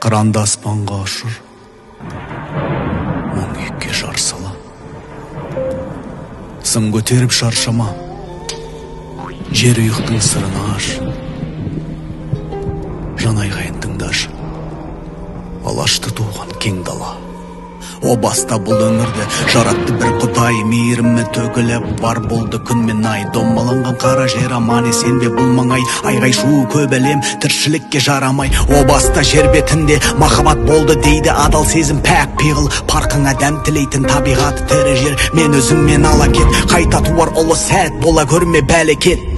қыранды аспанға ұшыр, мұң үйікке жар сала. Сын көтеріп шаршама, жер ұйықтың сырын аш. Жан айғайын тыңдашы, алашты туған кең дала. О баста бұл өңірді жаратты бір құдай, мейірімі төгіліп бар болды күн мен ай. Домаланған қара жер аман есен бе бұл маңай, айғай шу көп әлем тіршілікке жарамай. О баста жер бетінде махаббат болды дейді адал сезім, пәк пиғыл парқыңа дәм тілейтін табиғаты тірі жер. Мен өзіңмен ала кет, қайта туар ұлы сәт, бола көрме бәлекет.